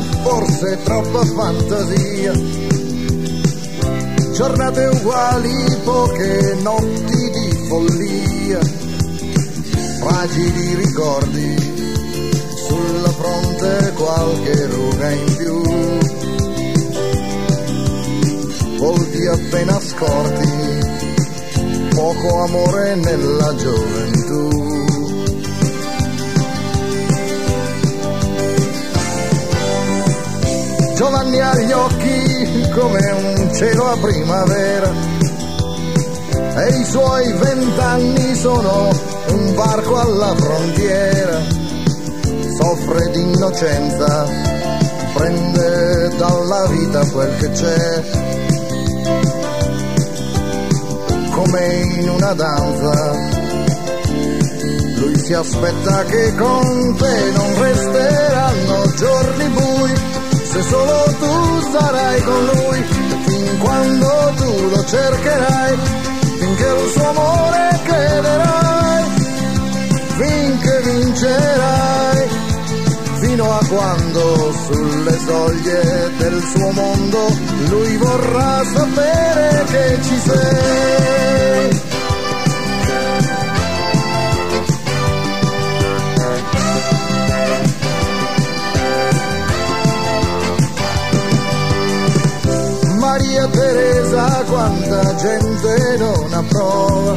forse troppa fantasia. Giornate uguali, poche notti di follia, fragili ricordi, sulla fronte qualche ruga in più, volti appena scorti, poco amore nella gioventù. Giovanni ha gli occhi come un cielo a primavera e i suoi 20 anni sono un varco alla frontiera. Soffre d'innocenza, prende dalla vita quel che c'è, come in una danza. Lui si aspetta che con te non resteranno giorni bui, se solo tu sarai con lui, fin quando tu lo cercherai, finché il suo amore crederai, finché vincerai, fino a quando sulle soglie del suo mondo lui vorrà sapere che ci sei. Maria Teresa, quanta gente non approva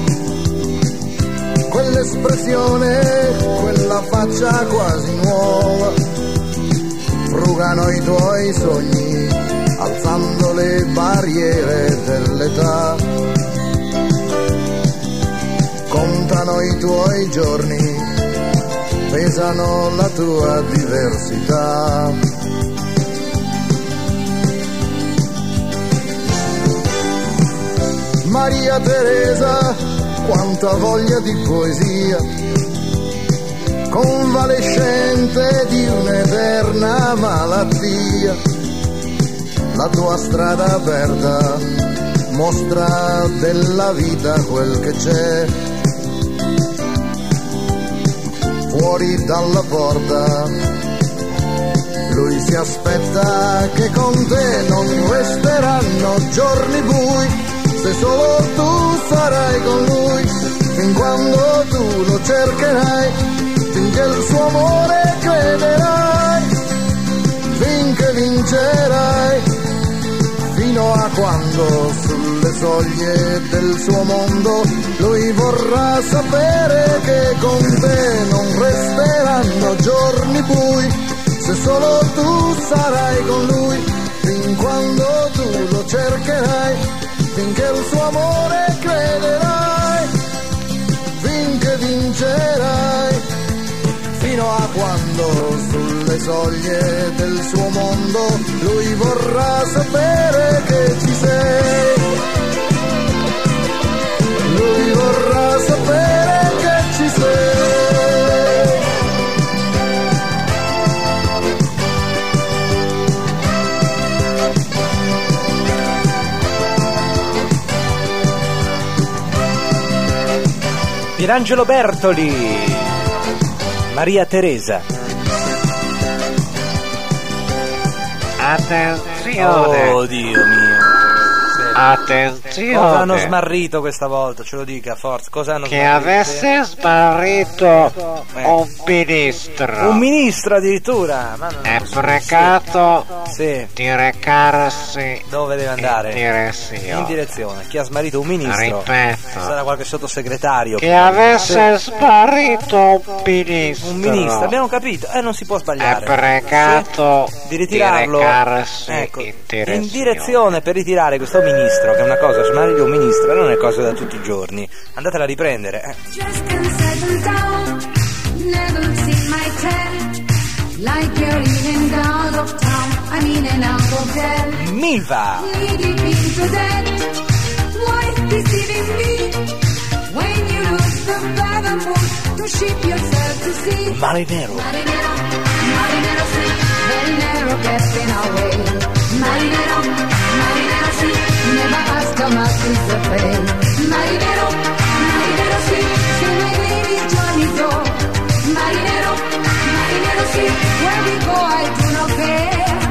quell'espressione, quella faccia quasi nuova. Frugano i tuoi sogni, alzando le barriere dell'età. Contano i tuoi giorni, pesano la tua diversità. Maria Teresa, quanta voglia di poesia, convalescente di un'eterna malattia. La tua strada aperta mostra della vita quel che c'è. Fuori dalla porta lui si aspetta che con te non resteranno giorni bui, se solo tu sarai con lui, fin quando tu lo cercherai, finché il suo amore crederai, finché vincerai, fino a quando sulle soglie del suo mondo lui vorrà sapere che con te non resteranno giorni bui, se solo tu sarai con lui, fin quando tu lo cercherai, finché il suo amore crederai, finché vincerai, fino a quando sulle soglie del suo mondo lui vorrà sapere che ci sei. Lui vorrà sapere che ci sei. Pierangelo Bertoli, Maria Teresa. Attenzione! Oh Dio mio! Attenzione! Cosa hanno smarrito questa volta? Ce lo dica, forza. Cosa hanno che smarrito? avesse smarrito un ministro. Un ministro addirittura. Ma non è precato sì. di recarsi dove deve andare? In direzione. Chi ha smarrito un ministro? Ripeto. Sarà qualche sottosegretario. Che avesse smarrito un ministro. Un ministro, abbiamo capito. Non si può sbagliare. È precato di ritirarlo. Di recarsi in direzione per ritirare questo ministro, che è una cosa, smarrire un ministro non è cosa da tutti i giorni. Andatela a riprendere. Milva. Marinero. Marinero, get in our way. Marinero, marinero, sì, never ask how much is the pay. Marinero, marinero, sì, so many journeys go. Marinero, marinero, sì, where we go I do not care.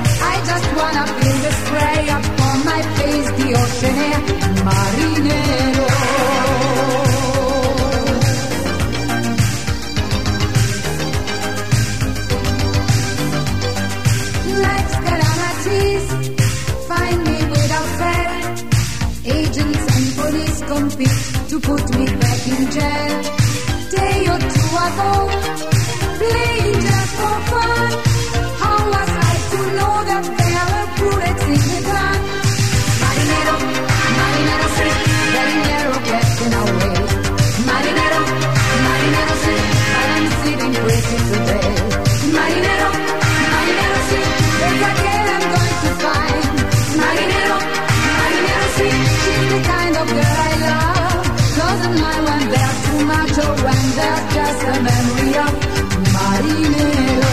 Agents and police compete to put me back in jail. Day or two ago, playing just for fun. How was I to know that there were bullets in the gun? Marinero, marinero, sì, marinero getting away. Marinero, marinero, sì, but I'm sitting pretty today. Marinero, marinero, sì, there's a girl I'm going to find. Marinero, marinero, sì, she's the kind of girl I love. Doesn't mind when there's too much or when there's just a memory of Marinero.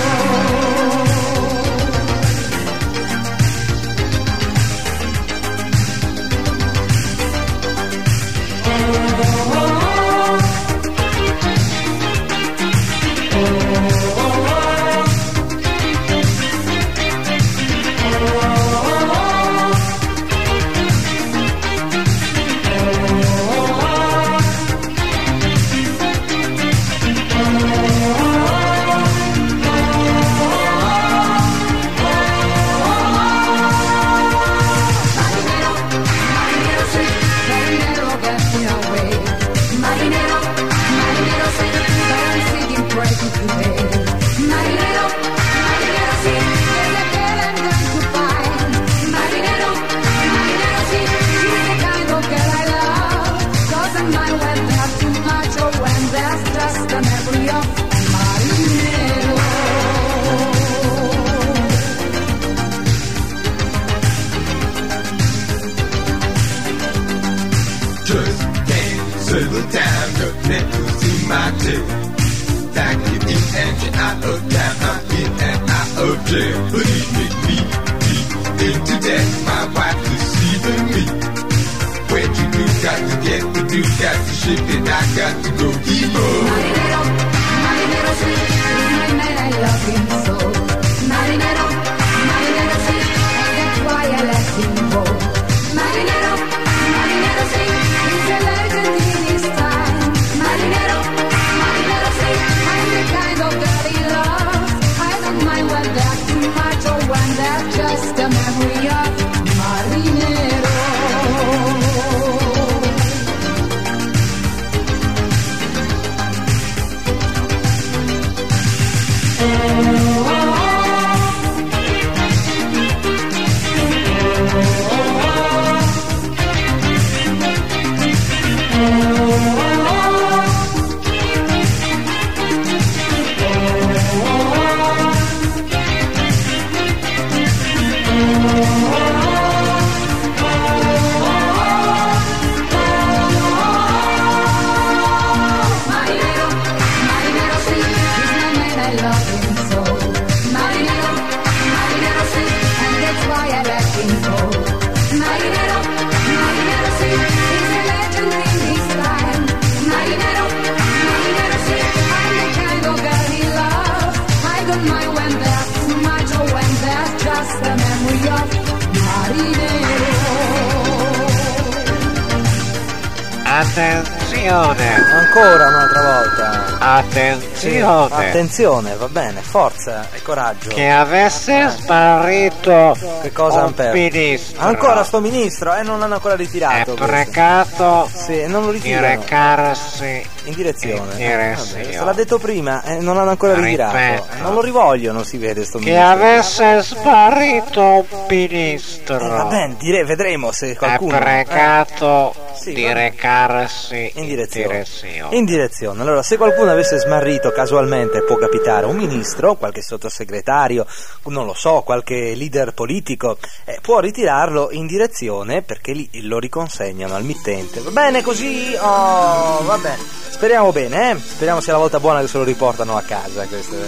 Attenzione! Ancora un'altra volta. Attenzione! Attenzione, va bene, forza e coraggio. Che avesse sparito Che cosa un ministro. Ancora sto ministro, non l'hanno ancora ritirato. È precato sì, non lo di ritirano. recarsi In direzione. in direzione. Se l'ha detto prima, non l'hanno ancora ritirato. Ripeto. Non lo rivogliono, si vede sto Che ministro. avesse sparito un ministro. Va bene, vedremo se È qualcuno. precato Sì, di va bene. recarsi In direzione. direzione. In direzione. Allora, se qualcuno avesse smarrito casualmente, può capitare un ministro, qualche sottosegretario, non lo so, qualche leader politico, può ritirarlo in direzione perché lì lo riconsegnano al mittente. Va bene così? Oh, va bene. Speriamo bene, Speriamo sia la volta buona che se lo riportano a casa.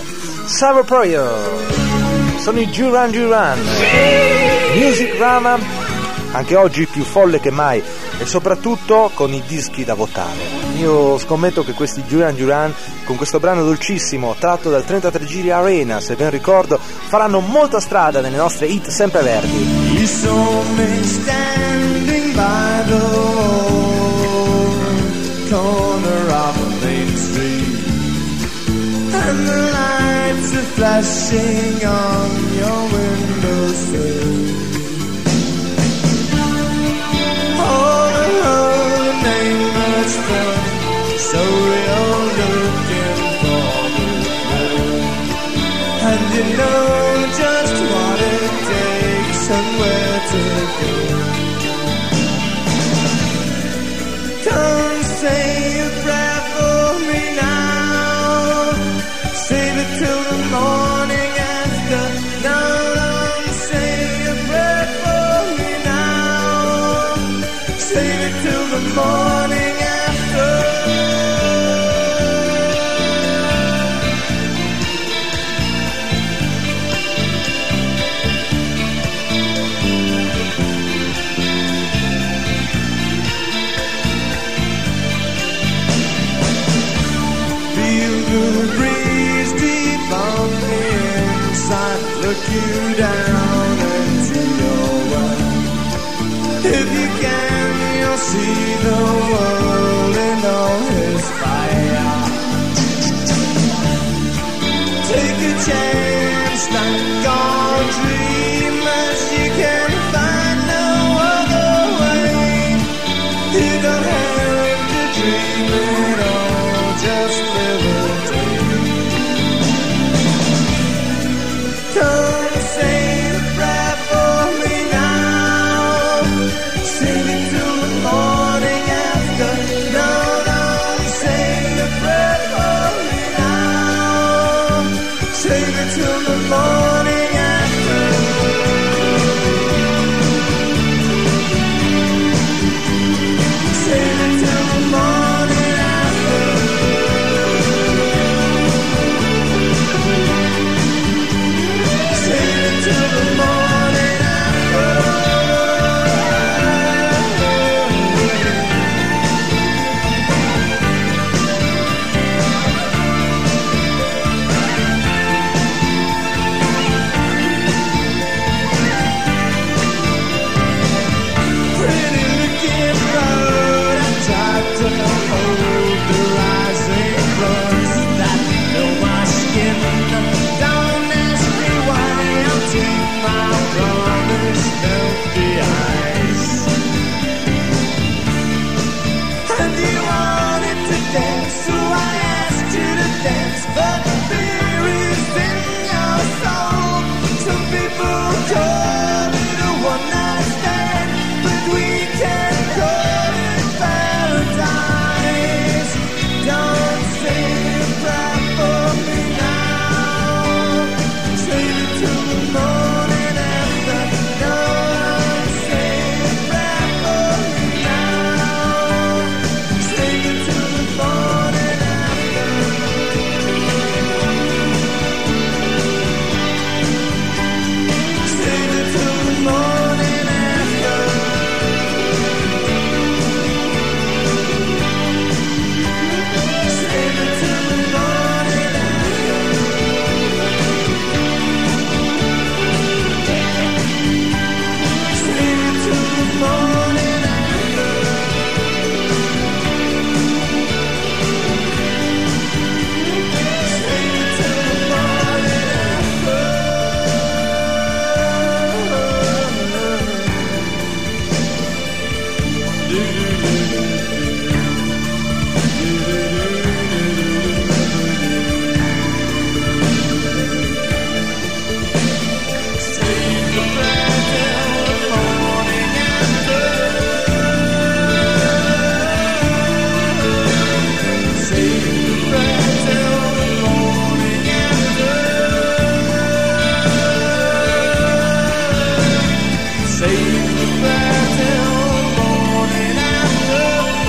Salve Proio! Sono i Duran Duran. Music Rama, anche oggi più folle che mai, e soprattutto con i dischi da votare. Io scommetto che questi Duran Duran, con questo brano dolcissimo tratto dal 33 Giri Arena, se ben ricordo, faranno molta strada nelle nostre hit sempreverdi. You saw me standing by the corner of a main street, and the lights are flashing on your windowsill. Oh, the morning after. Look you down into your world. If you can, you'll see the world in all its fire. Take a chance, like all dreamers. You can find no other way. You don't have to dream at all, just live a day. Don't say a prayer for me now. Save it till the morning after. No, don't say a prayer for me now. Save it till the morning after. Save it till the morning after. Till the morning after. Pretty looking road, I tried to hold the rising floods that fill my skin. Don't ask me why, I'll take my promise, melt the ice. And you wanted to dance, so I asked you to dance, but fear is in your soul. Some people call it a one-night stand, but we can call it paradise. Don't say a prayer for me now. Save it till the morning after. No, don't say a prayer for me now. Save it till the morning after. Save it till the morning after. Save it till the morning after. Save it till the morning after. Save it till the morning Save the prayer till the morning after. Save the prayer till the morning after. Save the prayer till the morning after.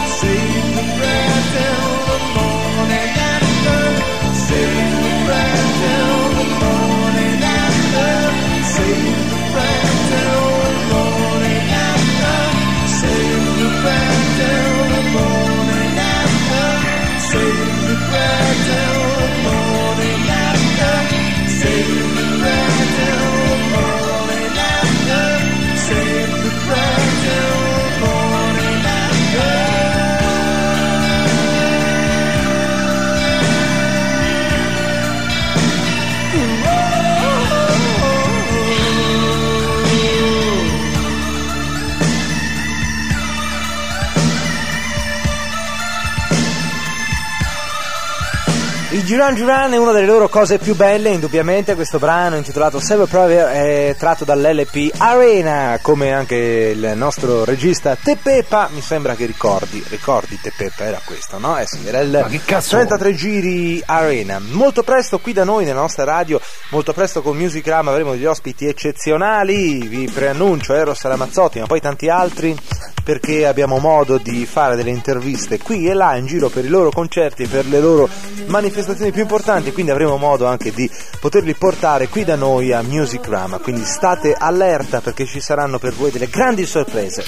I Duran Duran è una delle loro cose più belle, indubbiamente. Questo brano intitolato Save a Prayer è tratto dall'LP Arena, come anche il nostro regista Tepepa. Mi sembra che ricordi Tepepa, era questo, no? Sì, era il 33 giri Arena. Molto presto qui da noi nella nostra radio, molto presto con Music Ram avremo degli ospiti eccezionali, vi preannuncio Eros Ramazzotti, ma poi tanti altri, perché abbiamo modo di fare delle interviste qui e là in giro per i loro concerti e per le loro manifestazioni più importanti, quindi avremo modo anche di poterli portare qui da noi a Music Ram, quindi state allerta perché ci saranno per voi delle grandi sorprese.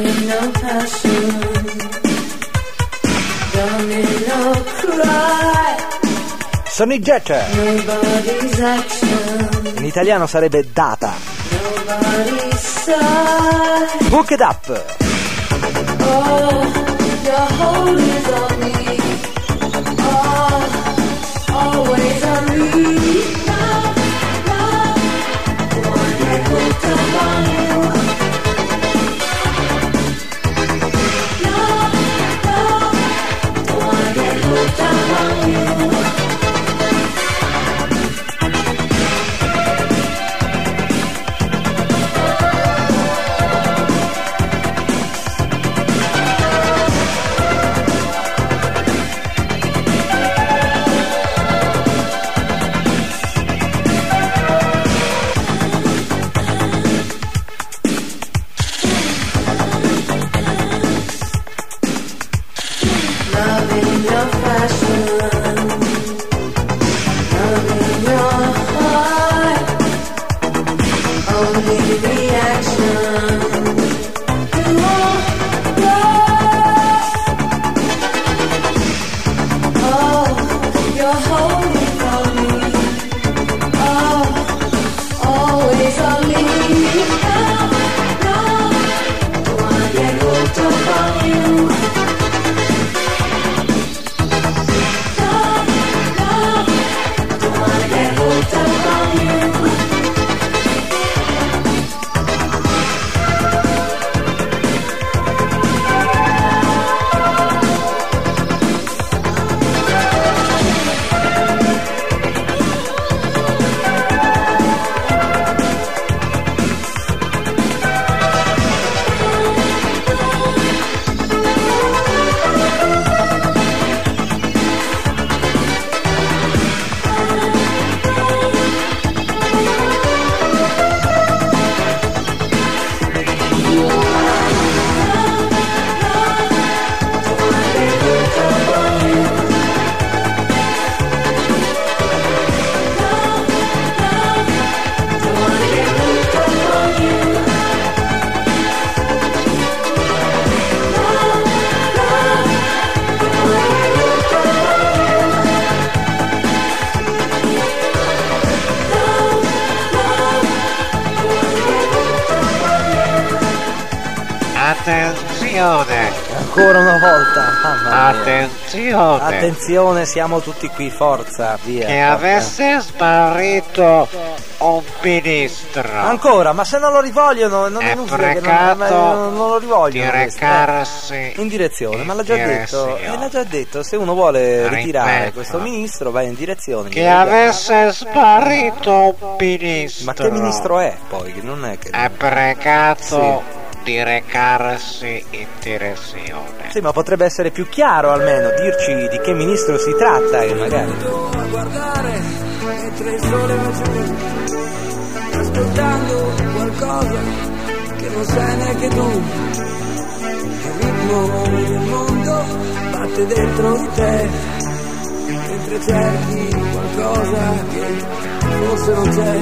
Sonic Jet, in italiano sarebbe Data. Hook it up. Always on me. Love, love, wanna get hooked up on you. Love, love, wanna get hooked up on you. Attenzione! Ancora una volta, mamma mia. Attenzione! Siamo tutti qui, forza, via. Che avesse smarrito un ministro. Ancora, ma se non lo rivogliono, non è inutile che non lo rivogliono. Di recarsi in direzione, ma l'ha già detto. L'ha già detto, se uno vuole ritirare questo ministro, va in direzione. Che avesse smarrito un ministro. Ma che ministro è poi? Che non è che. È pregato. Sì. Di recarsi in direzione. Sì, ma potrebbe essere più chiaro almeno, dirci di che ministro si tratta, che magari. A guardare mentre il sole va giù, ascoltando qualcosa che non sai neanche tu. Il ritmo del mondo batte dentro di te, mentre cerchi qualcosa che forse non c'è,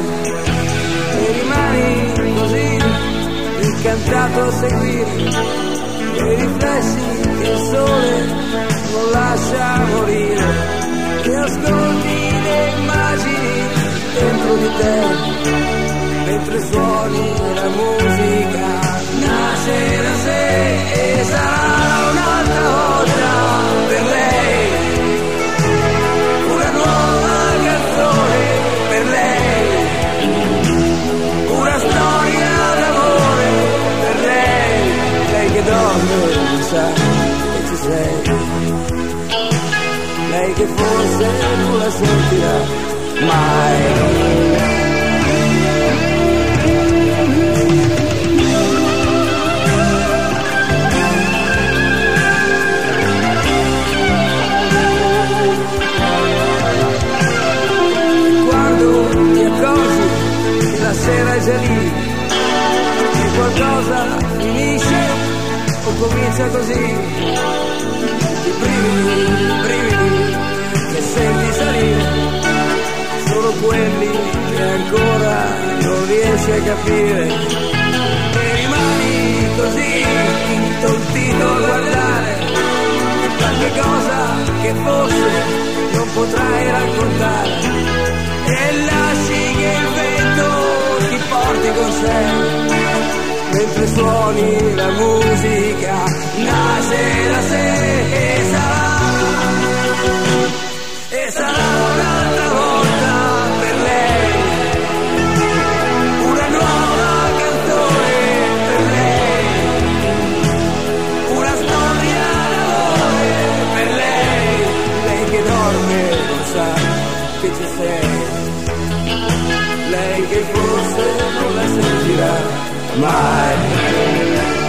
e rimani così incantato a seguire quei riflessi che il sole non lascia morire, e ascolti le immagini dentro di te mentre suoni la musica. Nasce da sé e sarà un'altra volta per lei una nuova canzone, per lei una storia d'amore, per lei che dorme non sa che ci sei. lei che forse non la sentirà mai. La sera è già lì, che qualcosa finisce o comincia così. I brividi che senti salire sono quelli che ancora non riesci a capire, e rimani così intontito a guardare qualche cosa che forse non potrai raccontare, e lasci che il vento ti porti con sé, mentre suoni la musica nasce da sé, e sarà un'altra volta per lei, una nuova canzone per lei, una storia d'amore per lei, lei che dorme non sa che ci sei, lei che forse non la sentirà mai.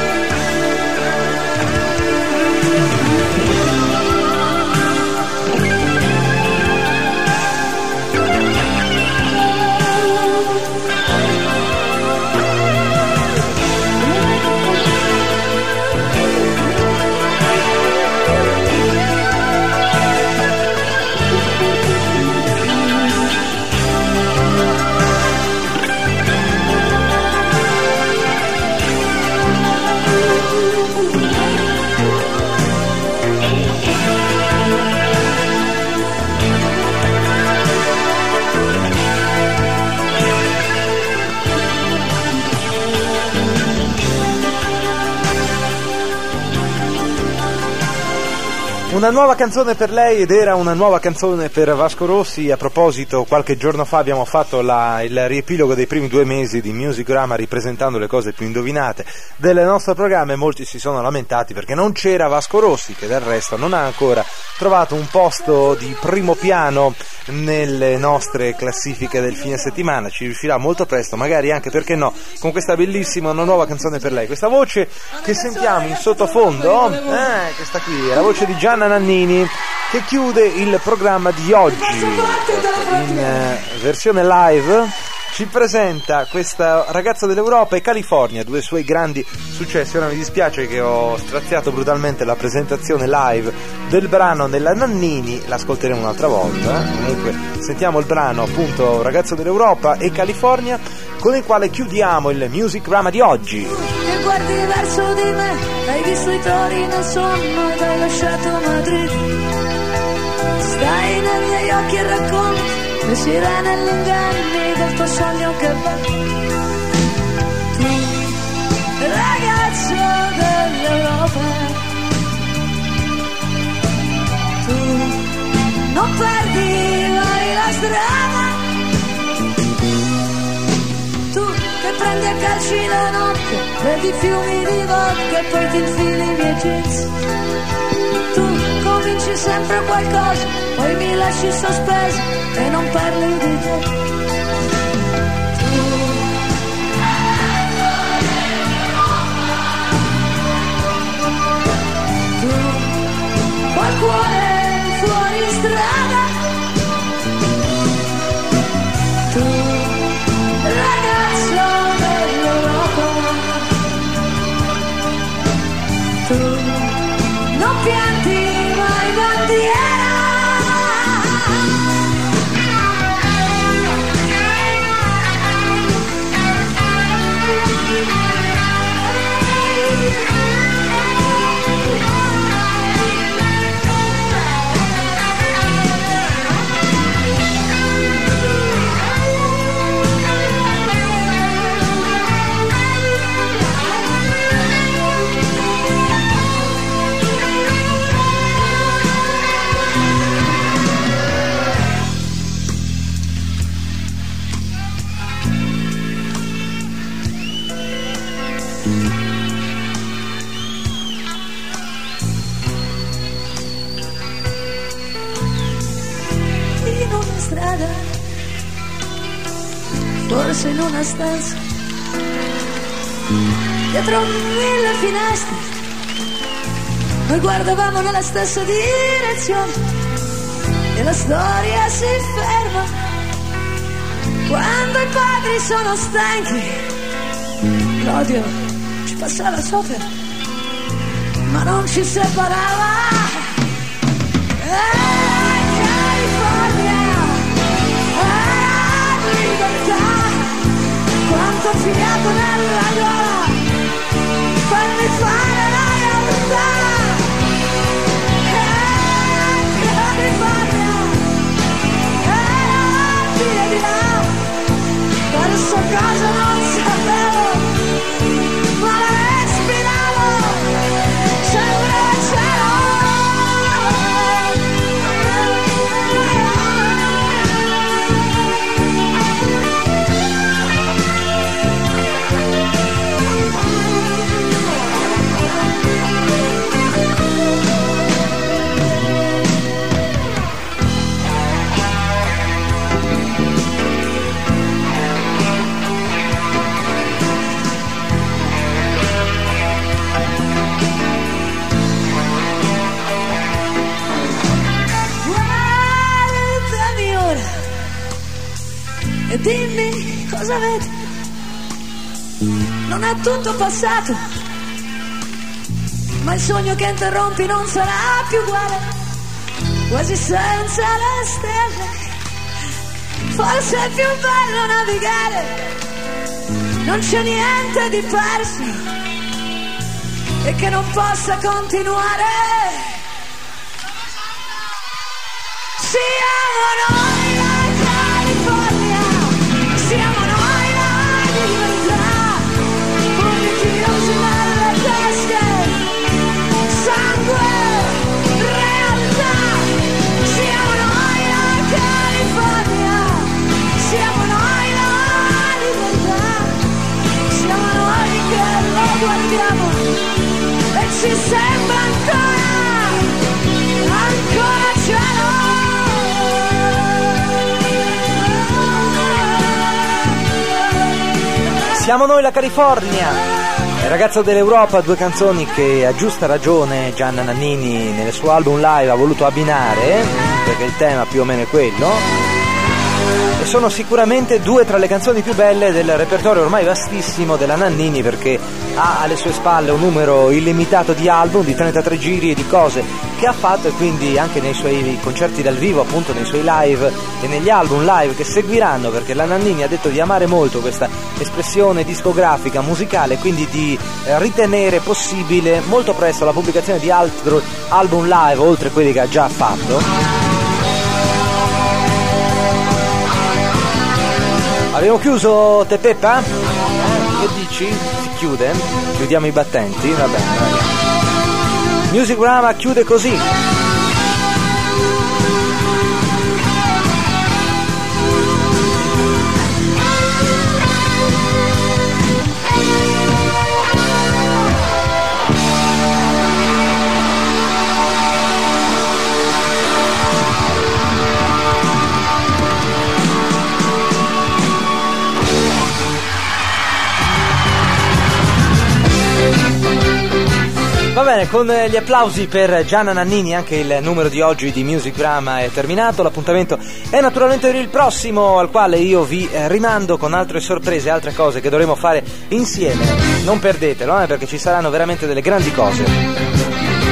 Una nuova canzone per lei ed era una nuova canzone per Vasco Rossi. A proposito, qualche giorno fa abbiamo fatto il riepilogo dei primi 2 mesi di Musicrama, ripresentando le cose più indovinate del nostro programma, e molti si sono lamentati perché non c'era Vasco Rossi, che del resto non ha ancora trovato un posto di primo piano nelle nostre classifiche del fine settimana. Ci riuscirà molto presto, magari anche, perché no, con questa bellissima una nuova canzone per lei. Questa voce che sentiamo in sottofondo, questa qui è la voce di Gianna Nannini, che chiude il programma di oggi in versione live. Ci presenta questa Ragazza dell'Europa e California, 2 suoi grandi successi. Ora mi dispiace che ho straziato brutalmente la presentazione live del brano della Nannini, l'ascolteremo un'altra volta. Comunque sentiamo il brano, appunto, Ragazza dell'Europa e California, con il quale chiudiamo il Musicrama di oggi. Che guardi verso di me, hai visto i tori nel sonno ed hai lasciato Madrid. Stai nei miei occhi e racconti le sirene e gli inganni del tuo sogno che va. Tu, ragazzo dell'Europa, tu non perdi mai la strada. Tu che prendi a calci la notte, vedi fiumi di vodka e poi ti infili i miei jeans. Tu cominci sempre qualcosa, poi mi lasci sospeso e non parli di te. Tu, col cuore fuori strada. Tu, ragazzo dell'Europa. Tu, non pianti mai bandiera. strada, forse in una stanza, dietro 1000 finestre, noi guardavamo nella stessa direzione e la storia si ferma quando i padri sono stanchi. L'odio ci passava sopra, ma non ci separava. California, libertà, quanto fiato nella gola, fammi fare la realtà. California, via di là, verso cosa non sapevo, ma la respiravo, sempre al cielo. E dimmi cosa vedi, non è tutto passato, ma il sogno che interrompi non sarà più uguale, quasi senza le stelle, forse è più bello navigare, non c'è niente di perso e che non possa continuare, siamo noi. Siamo noi la libertà, pugni chiusi nelle tasche, sangue, realtà. Siamo noi la California, siamo noi la libertà, siamo noi che lo guardiamo e ci sembra ancora cielo. Siamo noi la California, il ragazzo dell'Europa, due canzoni che a giusta ragione Gianna Nannini nel suo album live ha voluto abbinare, perché il tema più o meno è quello, e sono sicuramente due tra le canzoni più belle del repertorio ormai vastissimo della Nannini, perché ha alle sue spalle un numero illimitato di album, di 33 giri e di cose che ha fatto, e quindi anche nei suoi concerti dal vivo, appunto nei suoi live e negli album live che seguiranno, perché la Nannini ha detto di amare molto questa espressione discografica, musicale, quindi di ritenere possibile molto presto la pubblicazione di altri album live oltre quelli che ha già fatto. Abbiamo chiuso Te Peppa? Che dici? Si chiude? Chiudiamo i battenti? Va bene, ragazzi. Musicrama chiude così. Va bene, con gli applausi per Gianna Nannini anche il numero di oggi di Musicrama è terminato. L'appuntamento è naturalmente per il prossimo, al quale io vi rimando con altre sorprese, altre cose che dovremo fare insieme. Non perdetelo, perché ci saranno veramente delle grandi cose.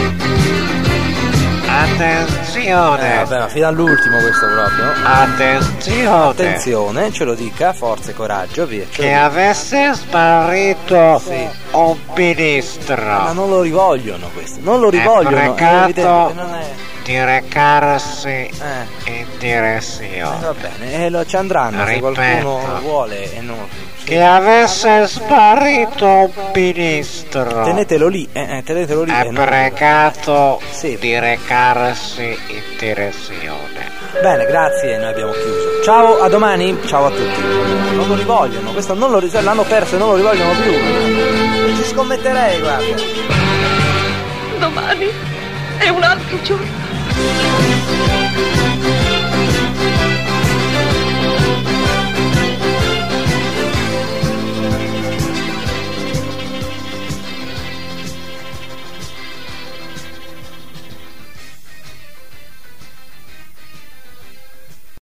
Attenzione! Vabbè, ma fino all'ultimo questo proprio. Attenzione! Attenzione, ce lo dica, forza e coraggio, via. Che avesse sparito Sì. un ministro. Ma non lo rivogliono questo, non lo rivogliono. È pregato evidente che non è... di recarsi in direzione. Va bene, ci andranno se Ripeto. qualcuno vuole e non... Che avesse sparito un ministro. Tenetelo lì, tenetelo lì. È e non- pregato Sì. di recarsi in direzione. Bene, grazie, noi abbiamo chiuso. Ciao, a domani, ciao a tutti. Non lo rivogliono, questo non lo l'hanno perso e non lo rivogliono più. Non ci scommetterei, guarda. Domani è un altro giorno.